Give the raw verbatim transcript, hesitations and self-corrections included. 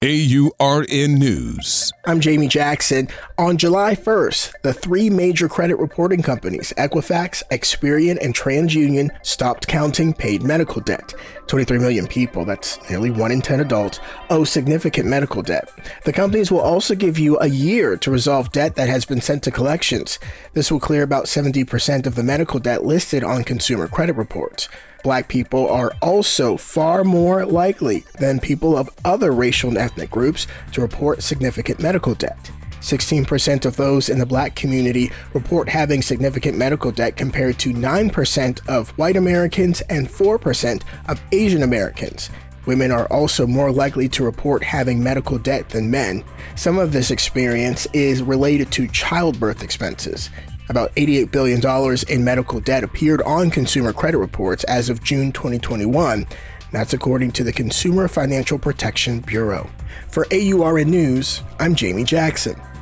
A U R N News. I'm Jamie Jackson. On July first, the three major credit reporting companies, Equifax, Experian, and TransUnion, stopped counting paid medical debt. twenty-three million people, that's nearly one in ten adults, owe significant medical debt. The companies will also give you a year to resolve debt that has been sent to collections. This will clear about seventy percent of the medical debt listed on consumer credit reports. Black people are also far more likely than people of other racial and ethnic groups to report significant medical debt. sixteen percent of those in the Black community report having significant medical debt compared to nine percent of white Americans and four percent of Asian Americans. Women are also more likely to report having medical debt than men. Some of this experience is related to childbirth expenses. About eighty-eight billion dollars in medical debt appeared on consumer credit reports as of June twenty twenty-one. That's according to the Consumer Financial Protection Bureau. For A U R N News, I'm Jamie Jackson.